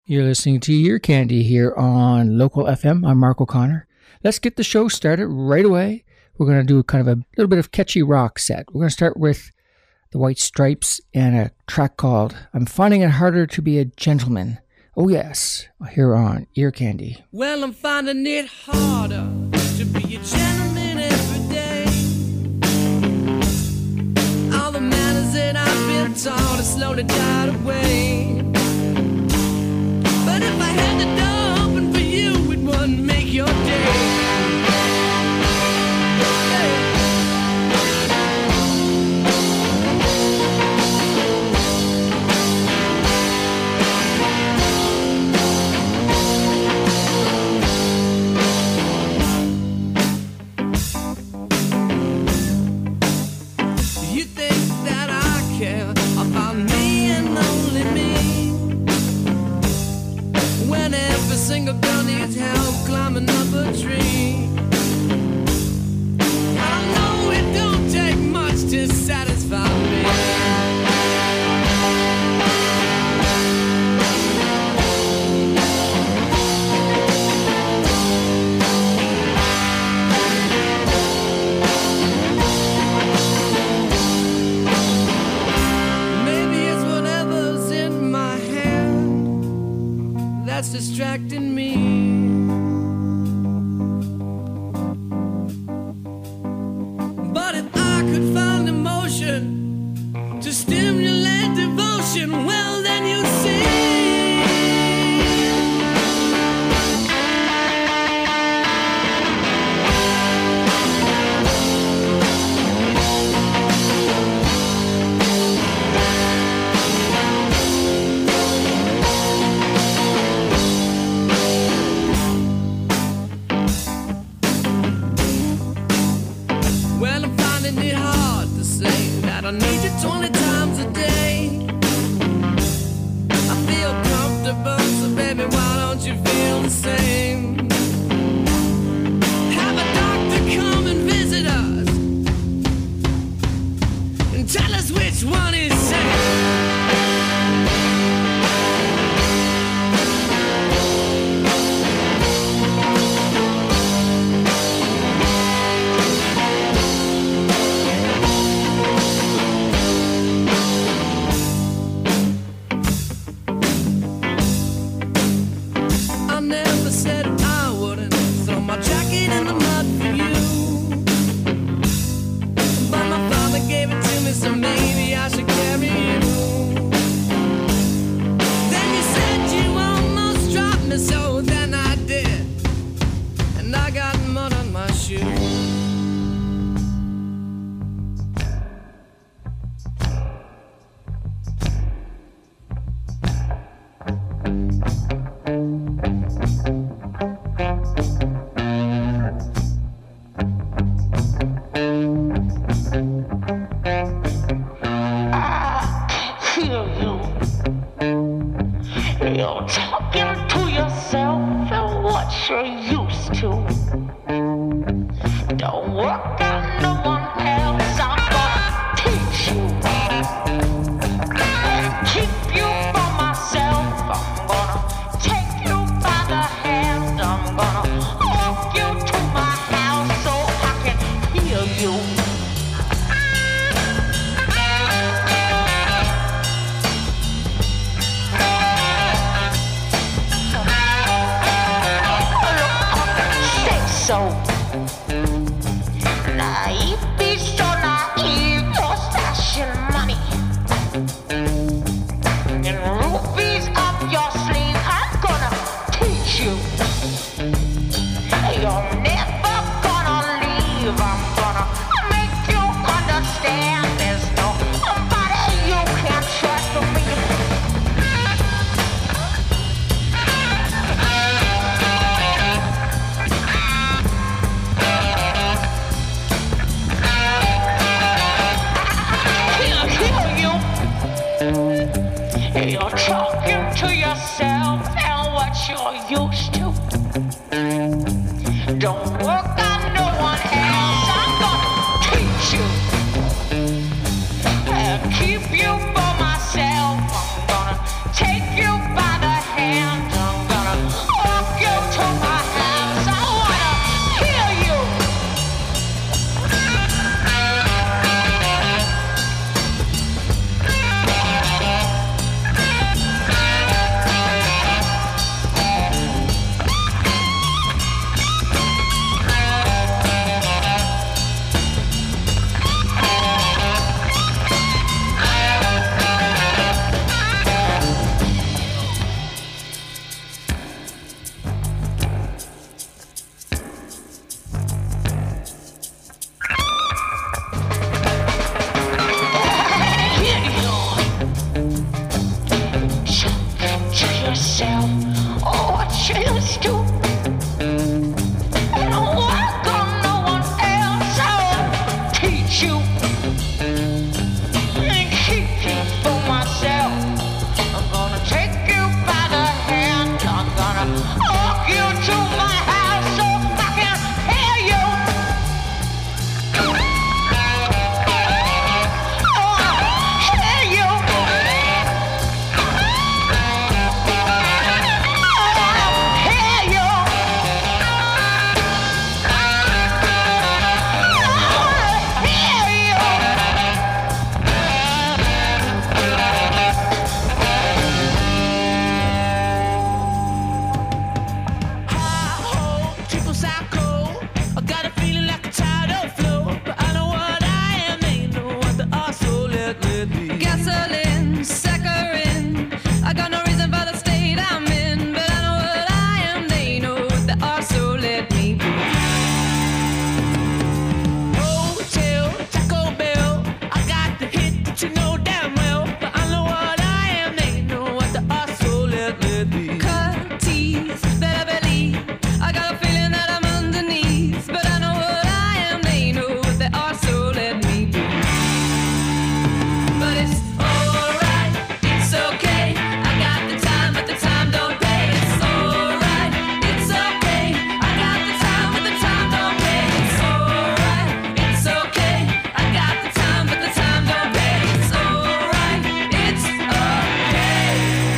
You're listening to Ear Candy here on Local FM. I'm Mark O'Connor. Let's get the show started right away. We're going to do kind of a little bit of catchy rock set. We're going to start with the White Stripes and a track called I'm Finding It Harder to Be a Gentleman. Oh yes, here on Ear Candy. Well, I'm finding it harder to be a gentleman every day. All the manners that I've been taught have slowly died away. But if I had the door open for you, it wouldn't make your day. Single girl needs help climbing up a tree. I know it don't take much to satisfy me. Maybe it's whatever's in my hand that's distracting me. But if I could find emotion to stimulate devotion, well then you see. I need you 20 times a day. I feel comfortable, so baby, why don't you feel the same? Have a doctor come and visit us and tell us which one is safe. So maybe I should carry you. Then you said you almost dropped me, so then I did. And I got mud on my shoes. You're talking to yourself and what you're used to. Don't work on no one else, I'm gonna teach you. Keep you for myself, I'm gonna take you by the hand. I'm gonna walk you to my house so I can hear you. So naive, be so naive, you're stashing money and rubies up your sleeve. I'm gonna teach you. You're never gonna leave. I'm gonna make you understand. There's nobody you can trust for me. You're talking to yourself and what you're used to. Don't work on no one else. I'm gonna teach you and keep you for myself. I'm gonna take you by the hand. myself. Oh, I changed too. And I walk on no one else. I'll teach you and keep you for myself. I'm gonna take you by the hand. I'm gonna walk you to my house so I can hear you. Oh, hear you. Hear you. Gasoline, saccharine. I got no reason for the state I'm in, but I know what I am. They know what they are, so let me be. Hotel, Taco Bell. I got the hit that you know damn well, but I know what I am. They know what they are, so let me be. Cut teeth, better believe. I got a feeling that I'm underneath, but I know what I am. They know what they are, so let me be. But it's alright, it's okay. I got the time, but the time don't pay. It's alright, it's okay. I got the time, but the time don't pay. It's alright, it's okay. I got the time, but the time don't pay. It's alright, it's okay.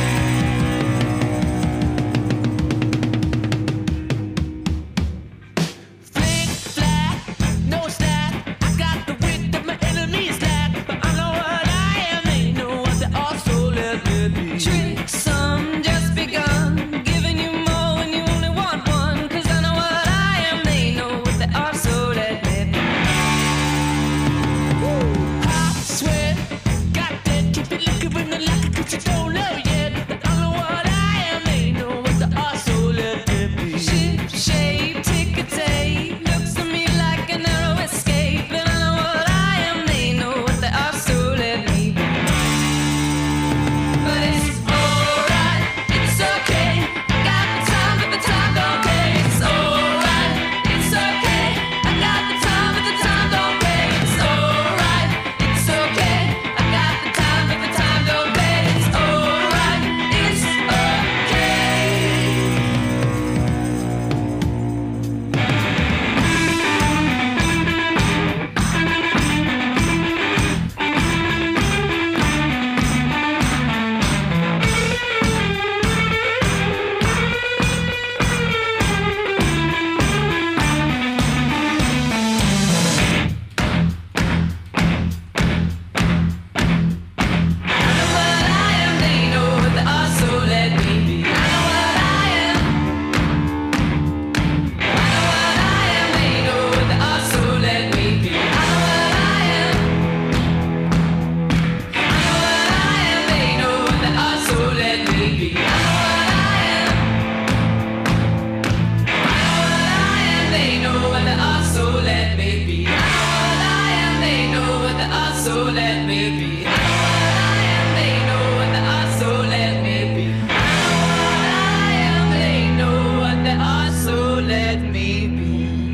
Flick, flack, no slack. I got the wit that my enemies lack, but I know what I am. They know what they are, so let me be. Trick some just begun, giving you more when you only want one. 'Cause I know what I am. They know what they are, so let me be. I swear, got that keep it looking when they like it 'cause you don't know yet. But I know what I am. They know what they are, so let me be. Ship shape, ticker tape, looks to me like a narrow escape. And I know what I am. They know what they are, so let me be. But it's alright, it's okay. I got the time, but the time don't pay. It's alright, it's okay. I got the time, but the time don't pay. It's alright, it's okay. I got the time, but the time don't pay. It's alright, it's okay. I know what I am. They know what they are, so let me be. I know what I am. I know what I am. They know what they are, so let me be. I know what I am. I know what I am. They know what they are, so let me be. I know what I am. I know what I am. They know what they are, so let me be. I know what I am. They know what they are, so let me be. I know what I am. They know what they are, so let me be. I know what I am. They know what they are, so let me be.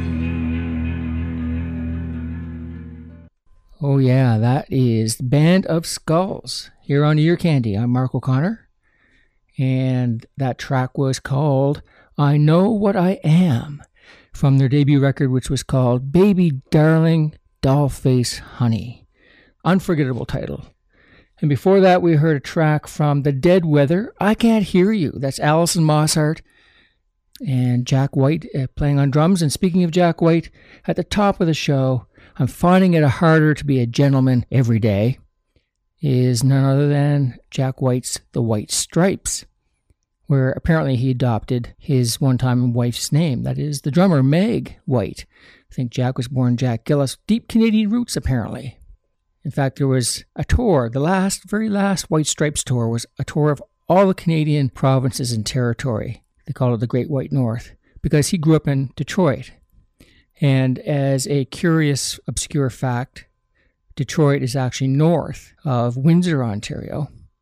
Oh, yeah, that is the Band of Skulls here on Ear Candy. I'm Mark O'Connor, and that track was called I Know What I Am from their debut record, which was called Baby Darling Dollface Honey. Unforgettable title. And before that, we heard a track from The Dead Weather, I Can't Hear You. That's Alison Mosshart and Jack White playing on drums. And speaking of Jack White, at the top of the show, I'm finding it harder to be a gentleman every day, is none other than Jack White's The White Stripes, where apparently he adopted his one-time wife's name. That is the drummer, Meg White. I think Jack was born Jack Gillis. Deep Canadian roots, apparently. In fact, there was a tour, the very last White Stripes tour was a tour of all the Canadian provinces and territory. They call it the Great White North, because he grew up in Detroit. And as a curious, obscure fact, Detroit is actually north of Windsor, Ontario.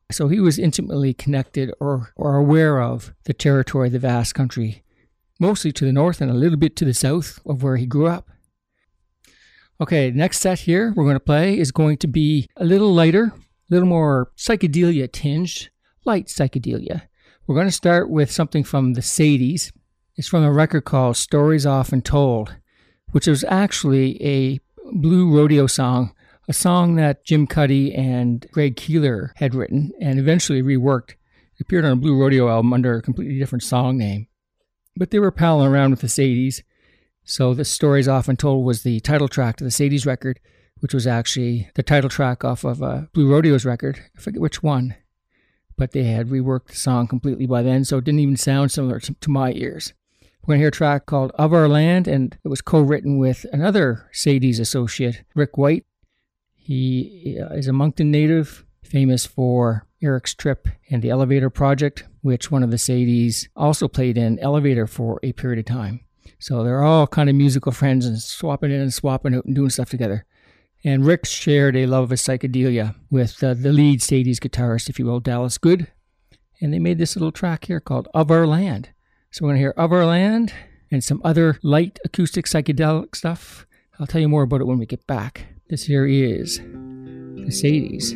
So he was intimately connected or aware of the territory, the vast country, mostly to the north and a little bit to the south of where he grew up. Okay, next set here we're going to play is going to be a little lighter, a little more psychedelia tinged, light psychedelia. We're going to start with something from the Sadies. It's from a record called Stories Often Told, which was actually a blue rodeo song, a song that Jim Cuddy and Greg Keeler had written and eventually reworked. It appeared on a Blue Rodeo album under a completely different song name. But they were palling around with the Sadies, so the Stories Often Told was the title track to the Sadies record, which was actually the title track off of Blue Rodeo's record. I forget which one, but they had reworked the song completely by then, so it didn't even sound similar to my ears. We're going to hear a track called Of Our Land, and it was co-written with another Sadies associate, Rick White. He is a Moncton native, famous for Eric's Trip and the Elevator Project, which one of the Sadies also played in Elevator for a period of time. So they're all kind of musical friends and swapping in and swapping out and doing stuff together. And Rick shared a love of psychedelia with the lead Sadies guitarist, if you will, Dallas Good. And they made this little track here called Of Our Land. So we're going to hear Of Our Land and some other light acoustic psychedelic stuff. I'll tell you more about it when we get back. This here is the Sadies.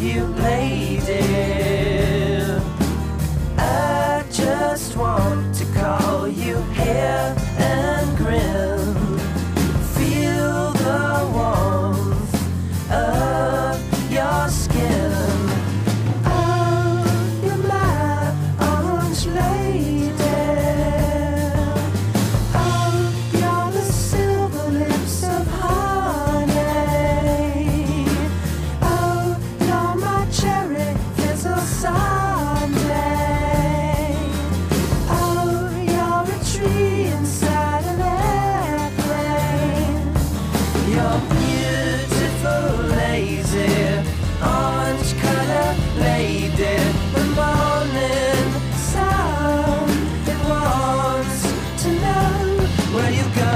you lady. I just want to call you here and grin. Feel the warmth of your skin. Oh, you're my orange lady. Oh, you're the silver lips of honey. Oh, you're my cherry fizzle sundae. Oh, you're a tree inside an airplane. You're beautiful, lazy, orange color lady. The morning sun, it wants to know where you go.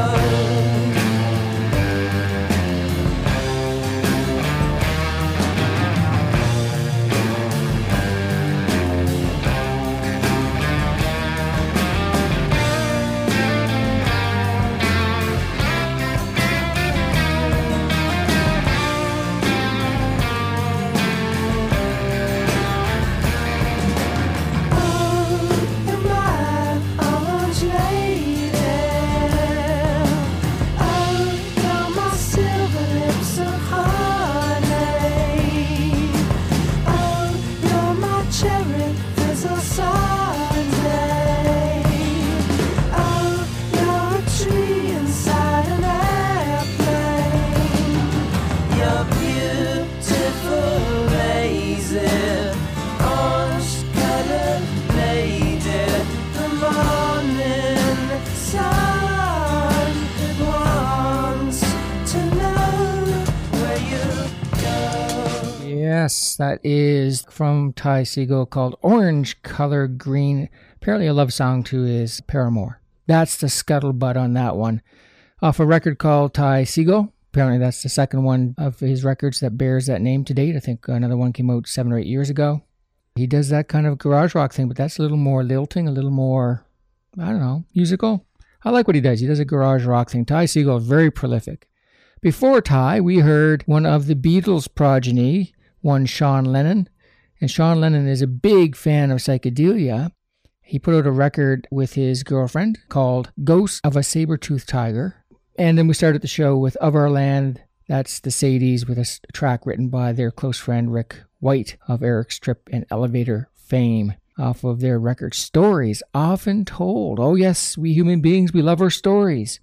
Yes, that is from Ty Segall called Orange Color Green. Apparently a love song to his paramour. That's the scuttlebutt on that one. Off a record called Ty Segall. Apparently that's the second one of his records that bears that name to date. I think another one came out 7 or 8 years ago. He does that kind of garage rock thing, but that's a little more lilting, a little more, I don't know, musical. I like what he does. He does a garage rock thing. Ty Segall is very prolific. Before Ty, we heard one of the Beatles' progeny, one Sean Lennon. And Sean Lennon is a big fan of psychedelia. He put out a record with his girlfriend called Ghost of a Saber-Toothed Tiger. And then we started the show with Of Our Land. That's the Sadies with a track written by their close friend Rick White of Eric Strip and Elevator fame, off of their record Stories Often Told. Oh yes, we human beings, we love our stories.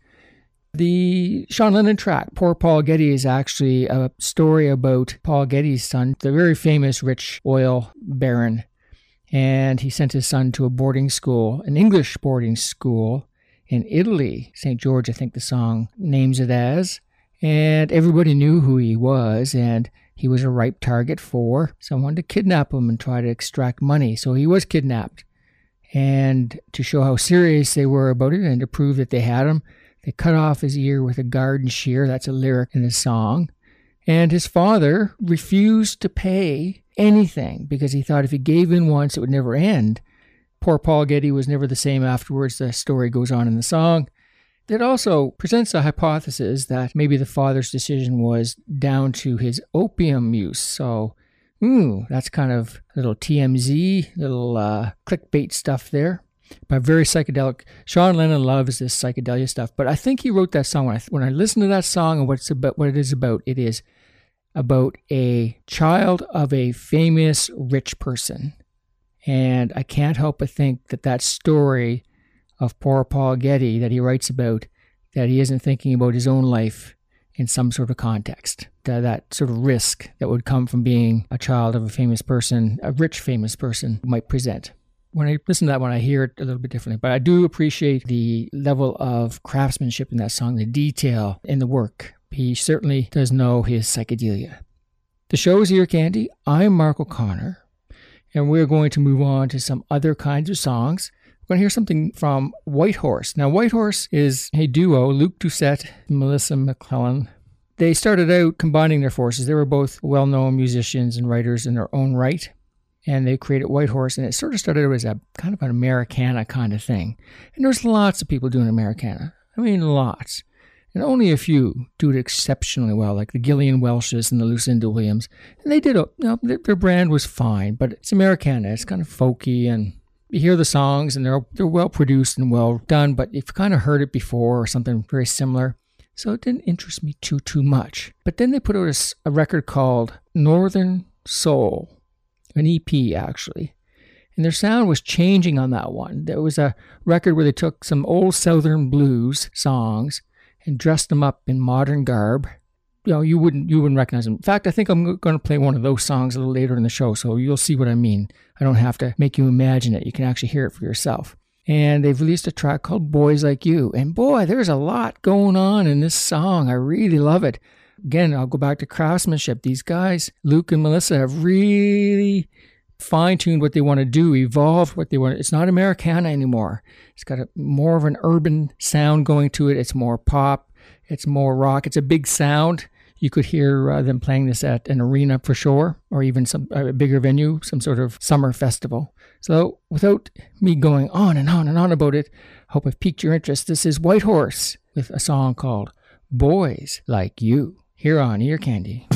The Sean Lennon track, Poor Paul Getty, is actually a story about Paul Getty's son, the very famous rich oil baron. And he sent his son to a boarding school, an English boarding school in Italy. St. George, I think the song names it as. And everybody knew who he was, and he was a ripe target for someone to kidnap him and try to extract money. So he was kidnapped. And to show how serious they were about it and to prove that they had him, they cut off his ear with a garden shear. That's a lyric in the song. And his father refused to pay anything because he thought if he gave in once, it would never end. Poor Paul Getty was never the same afterwards. The story goes on in the song. It also presents a hypothesis that maybe the father's decision was down to his opium use. So, that's kind of a little TMZ, little clickbait stuff there. But very psychedelic. Sean Lennon loves this psychedelia stuff. But I think he wrote that song. When I listen to that song and what it is about a child of a famous rich person. And I can't help but think that story of poor Paul Getty that he writes about, that he isn't thinking about his own life in some sort of context. That sort of risk that would come from being a child of a famous person, a rich famous person might present. When I listen to that one, I hear it a little bit differently. But I do appreciate the level of craftsmanship in that song, the detail in the work. He certainly does know his psychedelia. The show is Ear Candy. I'm Mark O'Connor. And we're going to move on to some other kinds of songs. We're going to hear something from Whitehorse. Now, Whitehorse is a duo, Luke Doucette and Melissa McClellan. They started out combining their forces. They were both well-known musicians and writers in their own right. And they created Whitehorse, and it sort of started out as a kind of an Americana kind of thing. And there's lots of people doing Americana. I mean, lots. And only a few do it exceptionally well, like the Gillian Welshes and the Lucinda Williams. And they did, their brand was fine, but it's Americana. It's kind of folky, and you hear the songs, and they're well produced and well done, but you've kind of heard it before or something very similar. So it didn't interest me too much. But then they put out a record called Northern Soul, an EP actually. And their sound was changing on that one. There was a record where they took some old Southern blues songs and dressed them up in modern garb. You wouldn't recognize them. In fact, I think I'm going to play one of those songs a little later in the show, so you'll see what I mean. I don't have to make you imagine it. You can actually hear it for yourself. And they've released a track called Boys Like You. And boy, there's a lot going on in this song. I really love it. Again, I'll go back to craftsmanship. These guys, Luke and Melissa, have really fine-tuned what they want to do, evolved what they want. It's not Americana anymore. It's got more of an urban sound going to it. It's more pop. It's more rock. It's a big sound. You could hear them playing this at an arena for sure, or even a bigger venue, some sort of summer festival. So without me going on and on and on about it, I hope I've piqued your interest. This is White Horse with a song called Boys Like You here on Ear Candy.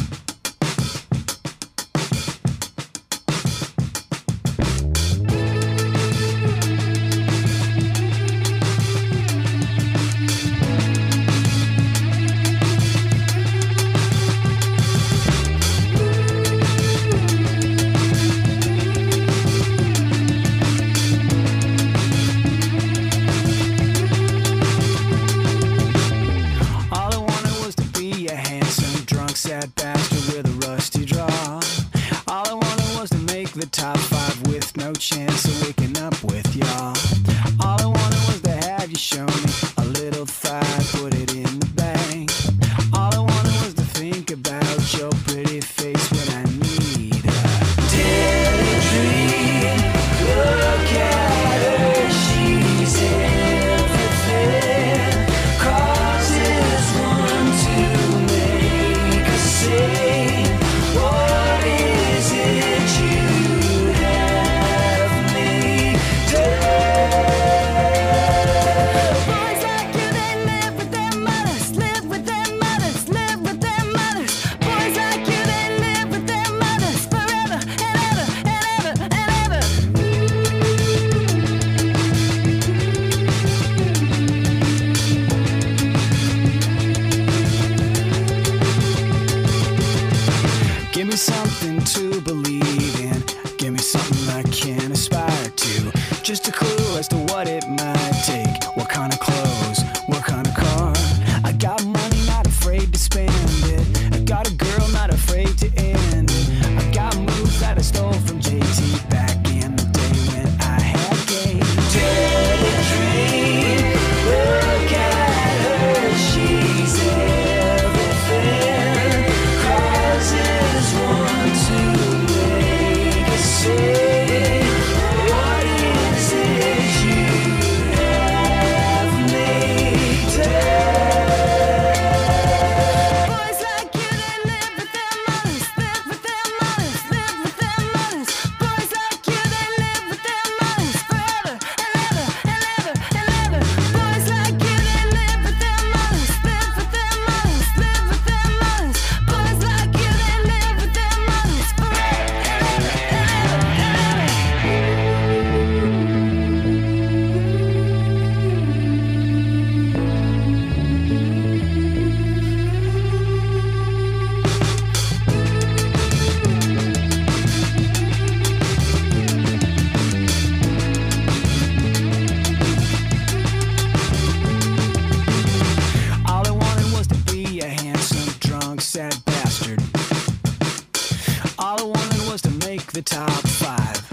the top 5.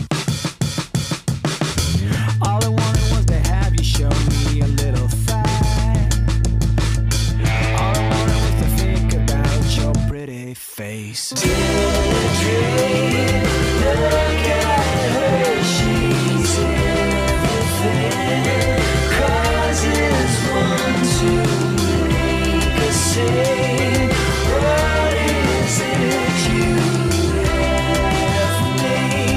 All I wanted was to have you show me a little thigh. All I wanted was to think about your pretty face. Dream, look at her, she's everything. Causes one to make a scene. What is it you have made?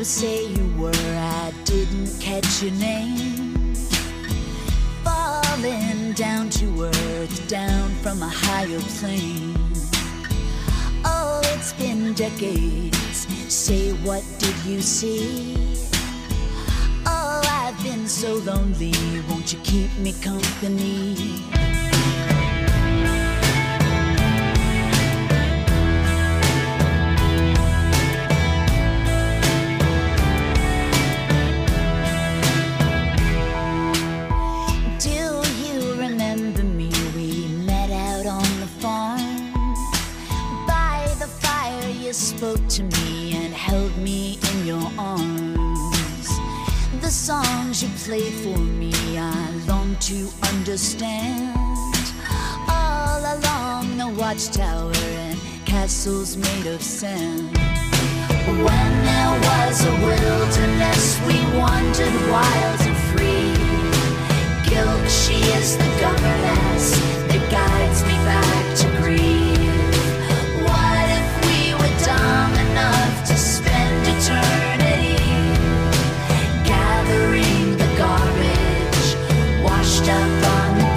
say you were, I didn't catch your name. Falling down to earth, down from a higher plane. Oh, it's been decades. Say, what did you see? Oh, I've been so lonely. Won't you keep me company? Spoke to me and held me in your arms. The songs you played for me, I long to understand. All along the watchtower and castles made of sand. When there was a wilderness, we wandered wild and free. Guilt, she is the governess that guides me back to grief. Dumb enough to spend eternity gathering the garbage washed up on the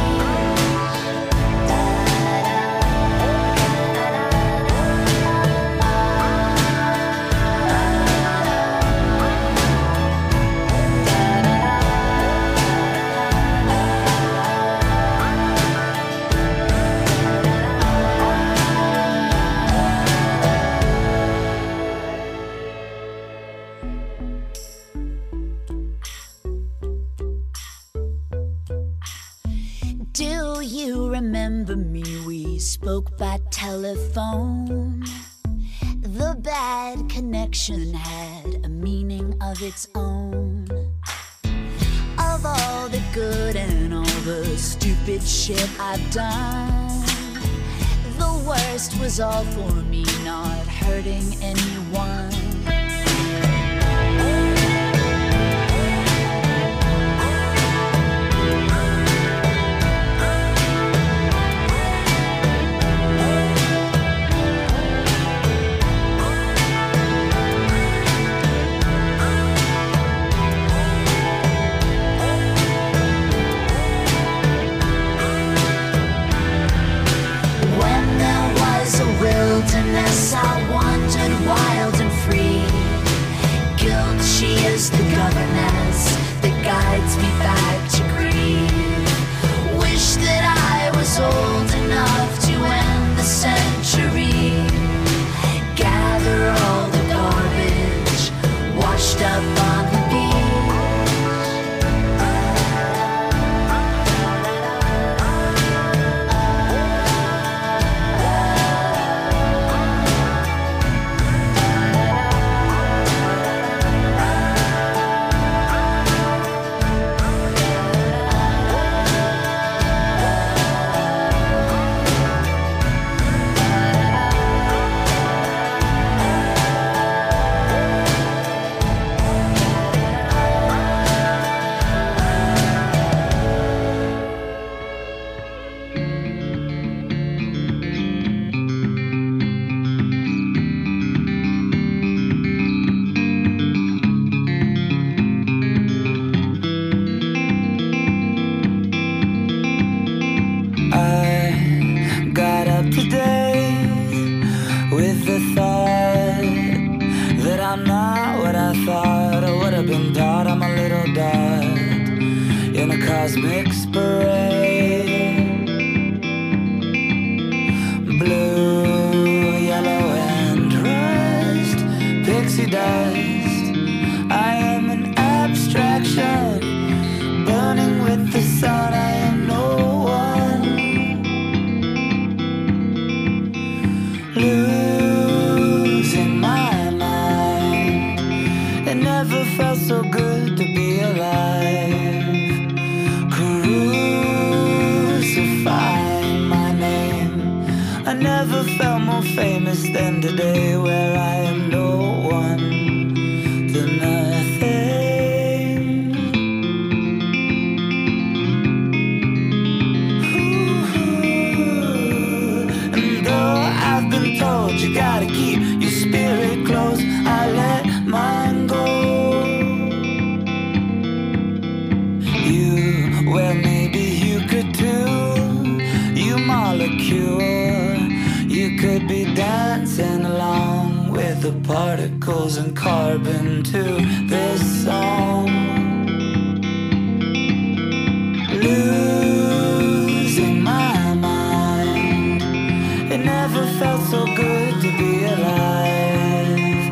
remember me, we spoke by telephone. The bad connection had a meaning of its own. Of all the good and all the stupid shit I've done, the worst was all for me, not hurting anyone. I wandered wild and free. Guilt, she is the governess that guides me back to grief. Wish that I was old enough to end the century. Gather all the garbage washed up on the beach. Cosmic parade, blue, yellow, and rust, pixie dust. I am an abstraction, burning with the sun. I am no one, losing my mind. It never felt so good to be alive. I never felt more famous than today, where I am no one to nothing. Ooh, and though I've been told you gotta keep your spirit close, I let mine go. cure. You could be dancing along with the particles and carbon to this song. Losing my mind. It never felt so good to be alive.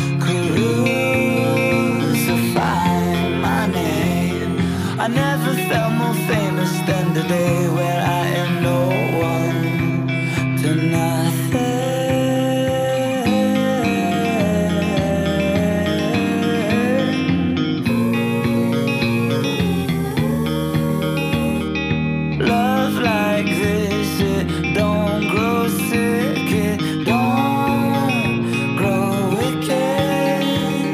Crucifying my name. I never felt more famous than today, where I am no one to nothing. Love like this, it don't grow sick, it don't grow wicked.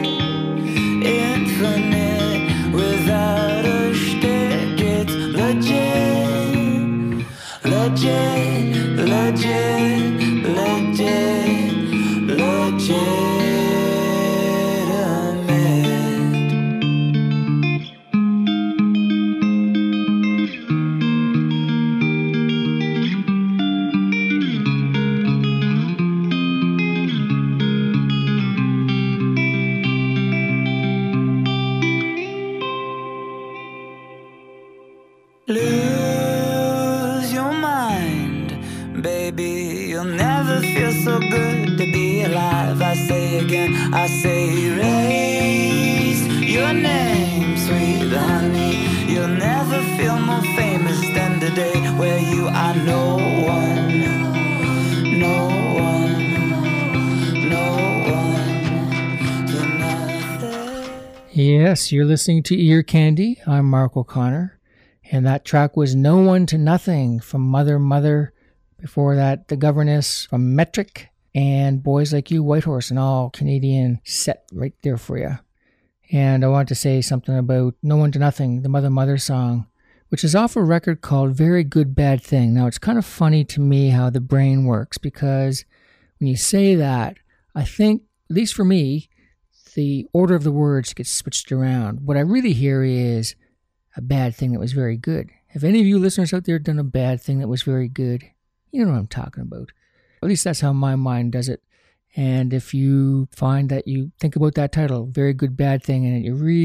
Infinite without a shtick, it's legit, legit, legit, legit, legitimate. Lose your mind, baby. You'll never feel so good to be alive. I say again, I say raise your name, sweet honey. You'll never feel more famous than today, where you are no one, no one, no one to nothing. Yes, you're listening to Ear Candy. I'm Mark O'Connor. And that track was No One to Nothing from Mother Mother. Before that, The Governess from Metric. And Boys Like You, Whitehorse, an all Canadian set right there for you. And I want to say something about No One to Nothing, the Mother Mother song, which is off a record called Very Good Bad Thing. Now, it's kind of funny to me how the brain works, because when you say that, I think, at least for me, the order of the words gets switched around. What I really hear is a bad thing that was very good. Have any of you listeners out there done a bad thing that was very good? You know what I'm talking about. At least that's how my mind does it. And if you find that you think about that title, Very Good Bad Thing, and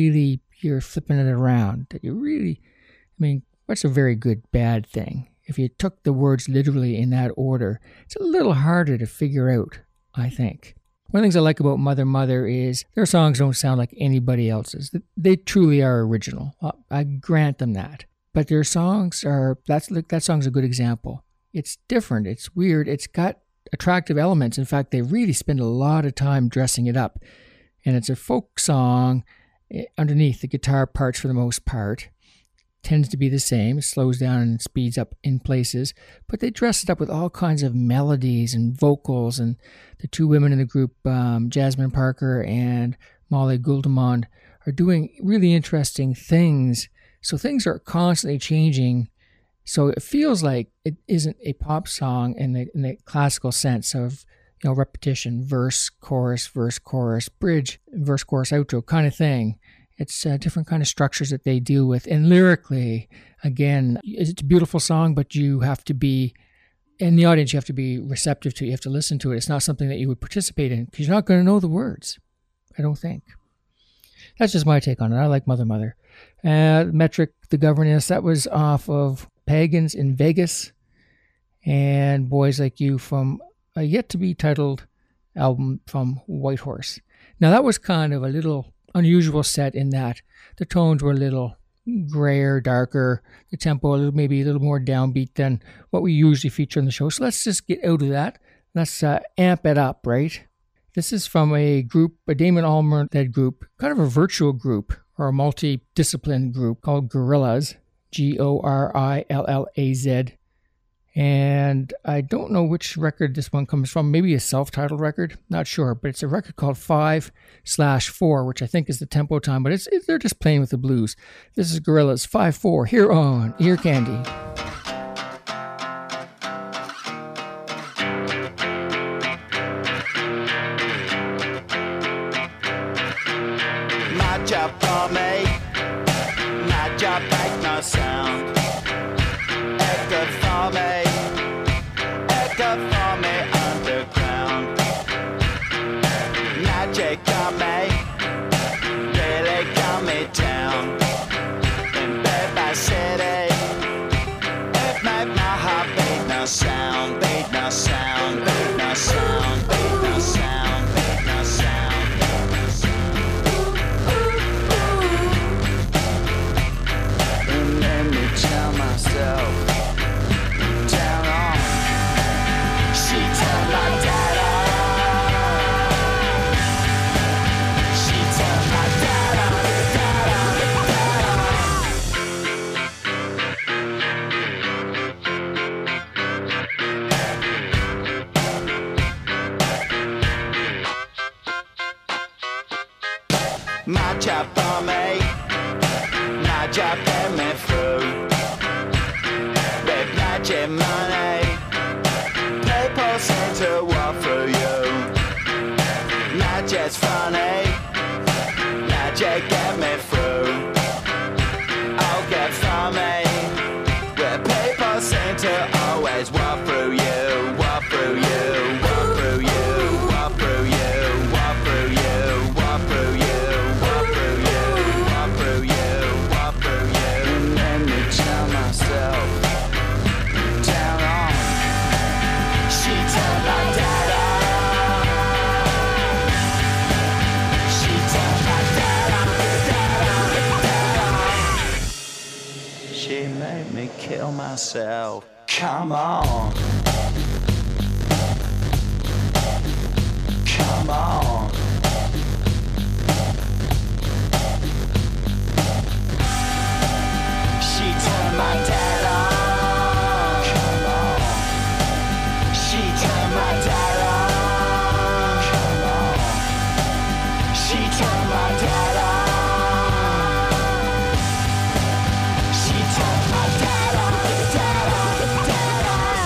you're flipping it around, that you really, I mean, what's a very good bad thing? If you took the words literally in that order, it's a little harder to figure out, I think. One of the things I like about Mother Mother is their songs don't sound like anybody else's. They truly are original. I grant them that. But their songs are, that song's a good example. It's different. It's weird. It's got attractive elements. In fact, they really spend a lot of time dressing it up. And it's a folk song underneath the guitar parts for the most part. Tends to be the same. It slows down and speeds up in places. But they dress it up with all kinds of melodies and vocals. And the two women in the group, Jasmine Parker and Molly Guldemond, are doing really interesting things. So things are constantly changing. So it feels like it isn't a pop song in the classical sense of, you know, repetition, verse, chorus, bridge, verse, chorus, outro kind of thing. It's different kind of structures that they deal with. And lyrically, again, it's a beautiful song, but you have to be, in the audience, you have to be receptive to it. You have to listen to it. It's not something that you would participate in because you're not going to know the words, I don't think. That's just my take on it. I like Mother Mother. Metric, The Governess, that was off of Pagans in Vegas, and Boys Like You from a yet-to-be-titled album from Whitehorse. Now, that was kind of a little unusual set in that the tones were a little grayer, darker, the tempo maybe a little more downbeat than what we usually feature on the show. So let's just get out of that. Let's amp it up, right? This is from a group, a Damon Albarn-led group, kind of a virtual group or a multi-discipline group called Gorillaz, Gorillaz. And I don't know which record this one comes from. Maybe a self-titled record. Not sure. But it's a record called 5/4, which I think is the tempo time. But they're just playing with the blues. This is Gorillaz 5/4 here on Ear Candy. My job for me. My job make no sound. It's good for me. sound, beat no sound, beat no sound, beat no sound, beat no sound, beat no sound. And let me tell myself, down on. She turned my dad on. She turned my dad on, dad on, dad on. My job for me, my job get me through. With magic money, people seem to walk through you. Magic's funny, magic get me through. I'll get from me, where people seem to always walk through you, walk through you, walk through you, walk through you, walk through you, walk through you, walk through you, walk through you, walk through you. And let me tell myself, down on. She turned my dad on. She turned my dad on, dad on, dad on. She made me kill myself. Come on. Come on. She turned my dad on. Come on. She turned my dad on. Come on. She turned my dad on. She turned my dad on, dad on, dad on.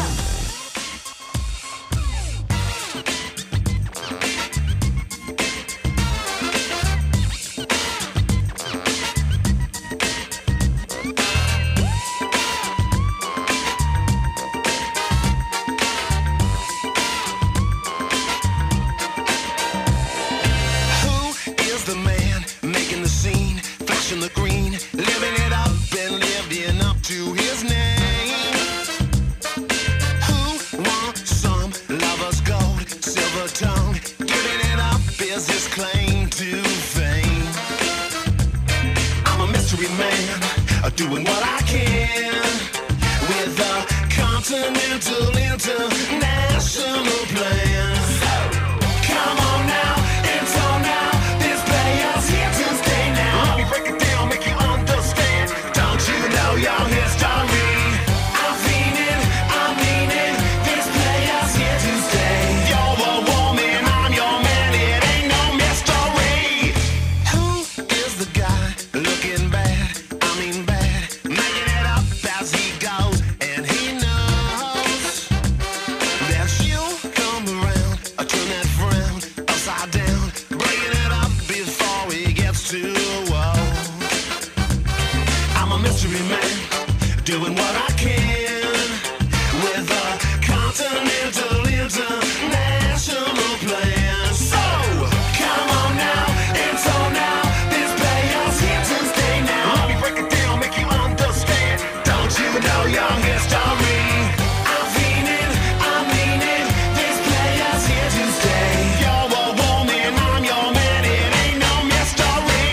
Who is the man making the scene, flashing the green, living it up and living up to his name? Who wants some lover's gold, silver tongue, giving it up is his claim to fame? I'm a mystery man, doing what I can with a continental international plan. Come on now, it's on now. This player's here to stay now. Let me break it down, make you understand. Don't you know your history? I'm feeling, I mean it. This player's here to stay. You're a woman, I'm your man. It ain't no mystery. Who is the guy looking bad? I mean bad, making it up as he goes, and he knows that you come around, turn that frown upside down, breaking it up before he gets too old. I'm a mystery man, doing what I can with a continental international plan. So come on now, it's on now. This player's here to stay now. Let me break it down, make you understand. Don't you know your history? I'm feeling, I mean it. This player's here to stay. You're a woman, I'm your man. It ain't no mystery.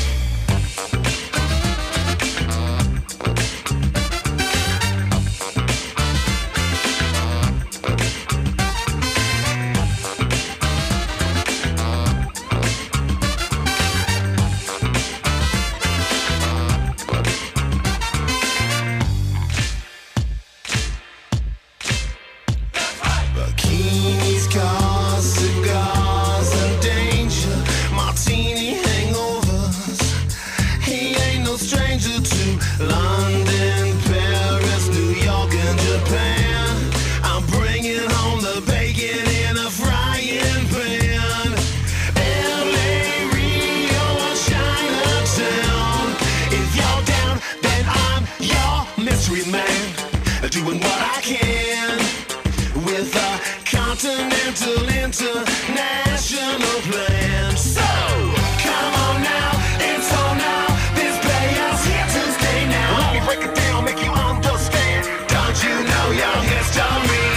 Bikinis, cars, cigars, and danger. Martini hangovers. He ain't no stranger to London, Paris, New York, and Japan. I'm bringing home the bacon in a frying pan. LA, Rio, or Chinatown. If you're down, then I'm your mystery man. Doing what I can with a continental international plan. So come on now, it's on now. This player's here to stay now. Let me break it down, make you understand. Don't you know your history?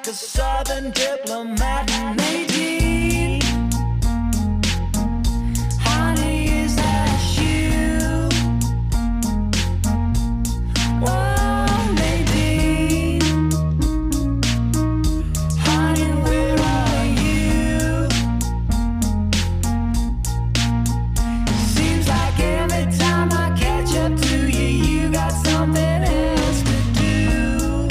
like a southern diplomat. Nadine, honey, is that you? Oh, Nadine, honey, where are you? Seems like every time I catch up to you, you got something else to do.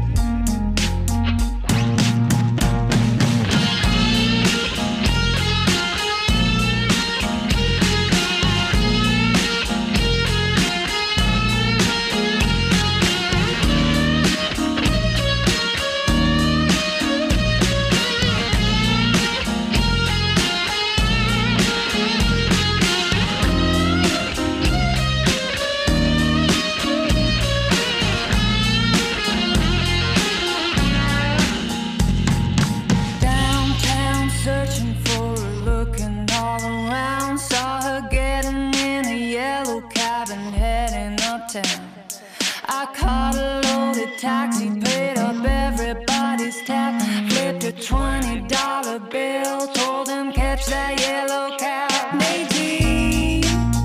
Downtown searching for her, looking all around. Saw her getting in a yellow cab and heading uptown. I caught a loaded taxi, paid up everybody's tab, flipped a $20 bill, told him catch that yellow cab. Nadine,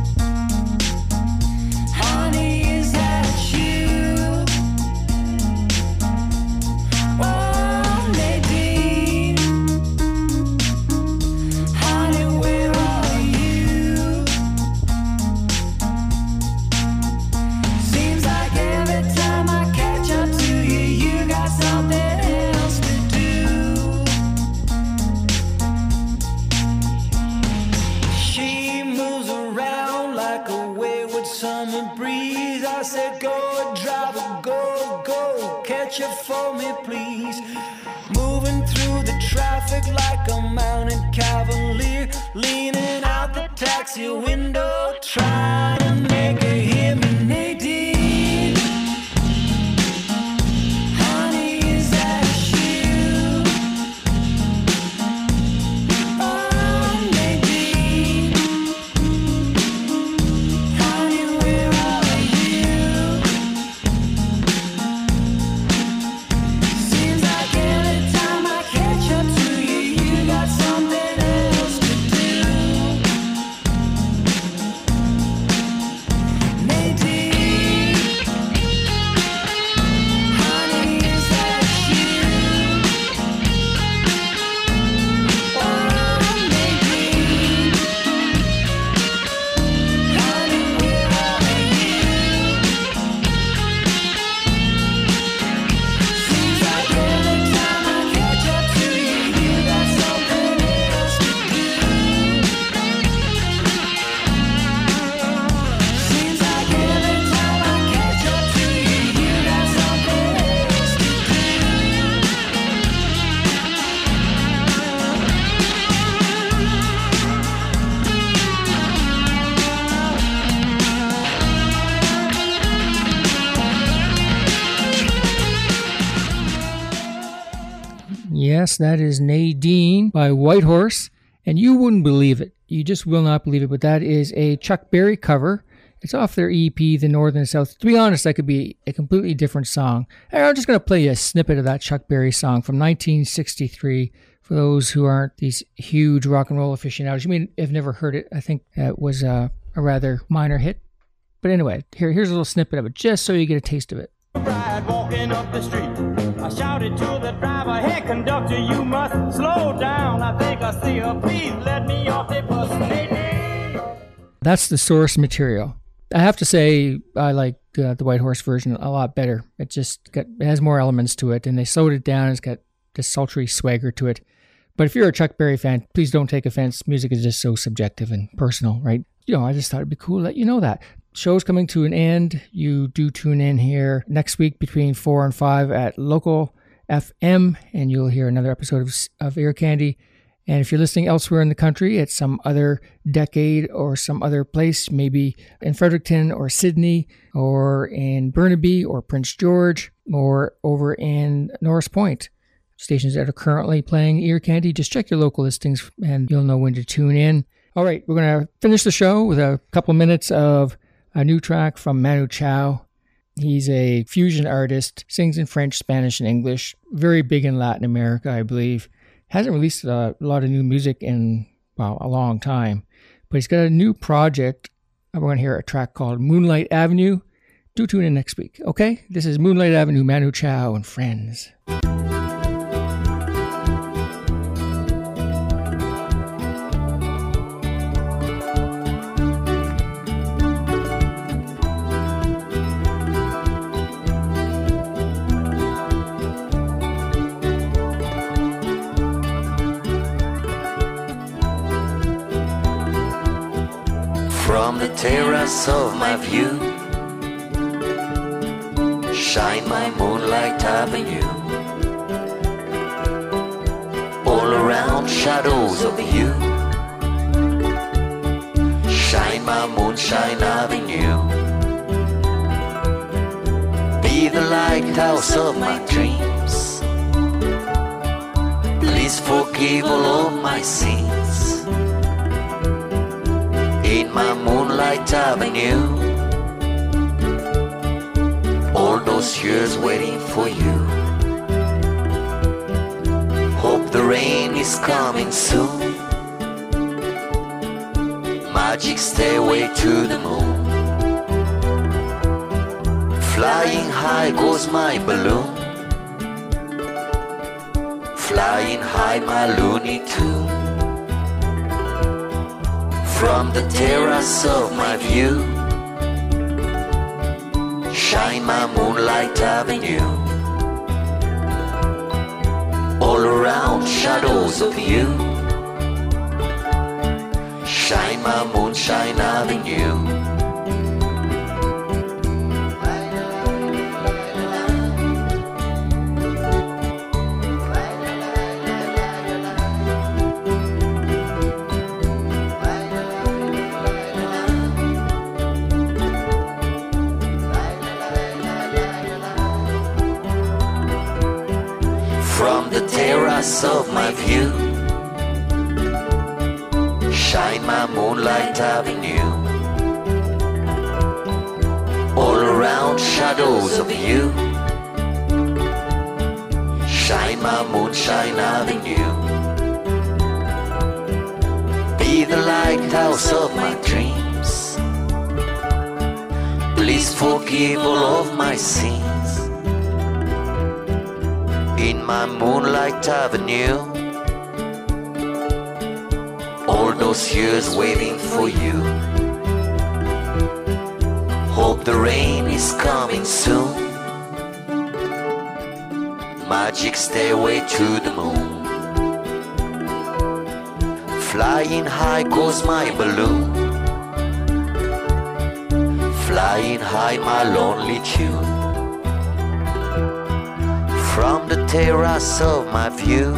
honey, is that you? Oh, Nadine, honey, where are you? Seems like every time I catch up to you, you got something else to do. She moves around like a wayward summer breeze. I said, go, driver, go, go, catch it for me, please. Moving through the traffic like a mounted cavalier, leaning out the taxi window, trying to make her hear me. Nadine, honey, is that you? Oh, Nadine, honey, where are you? Seems like every time I catch up to you, you got something else to do. Nadine, honey, is that you? Oh, Nadine, honey, where are you? Seems like every time I catch up to you, you got something else to do. Seems like every time I catch up to you, you got something else to Yes, that is Nadine by Whitehorse. And you wouldn't believe it. You just will not believe it. But that is a Chuck Berry cover. It's off their EP, The North and South. To be honest, that could be a completely different song. And I'm just going to play you a snippet of that Chuck Berry song from 1963. For those who aren't these huge rock and roll aficionados, you may have never heard it. I think it was a rather minor hit. But anyway, here's a little snippet of it, just so you get a taste of it. Bride walking up the street. I shouted to the driver, hey conductor, you must slow down. I think I see her, please let me off the bus. Nadine. That's the source material. I have to say I like the Whitehorse version a lot better. It has more elements to it, and they slowed it down. It's got this sultry swagger to it. But if you're a Chuck Berry fan, please don't take offense. Music is just so subjective and personal, right? I just thought it'd be cool to let you know that. Show's coming to an end. You do tune in here next week between 4 and 5 at Local FM, and you'll hear another episode of Ear Candy. And if you're listening elsewhere in the country at some other decade or some other place, maybe in Fredericton or Sydney or in Burnaby or Prince George or over in Norris Point, stations that are currently playing Ear Candy, just check your local listings and you'll know when to tune in. All right, we're going to finish the show with a couple minutes of a new track from Manu Chao. He's a fusion artist, sings in French, Spanish, and English. Very big in Latin America, I believe. Hasn't released a lot of new music in, well, a long time. But he's got a new project. We're going to hear a track called Moonlight Avenue. Do tune in next week, okay? This is Moonlight Avenue, Manu Chao and Friends. From the terrace of my view shine my moonlight avenue. All around shadows of you shine my moonshine avenue. Be the lighthouse of my dreams. Please forgive all of my sins. In my moonlight avenue, all those years waiting for you. Hope the rain is coming soon. Magic stairway to the moon. Flying high goes my balloon. Flying high my Looney Tune. From the terrace of my view shine my moonlight avenue. All around shadows of you shine my moonshine avenue. From the terrace of my view shine my moonlight avenue. All around shadows of you shine my moonshine avenue. Be the lighthouse of my dreams. Please forgive all of my sins. In my moonlight avenue, all those years waiting for you. Hope the rain is coming soon. Magic stairway to the moon. Flying high goes my balloon. Flying high my lonely tune. From the terrace of my view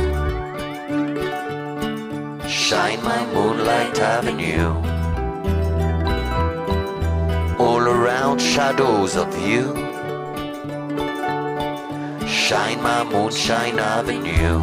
shine my moonlight avenue. All around shadows of you shine my moonshine avenue.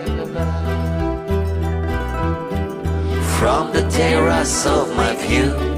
From the terrace of my view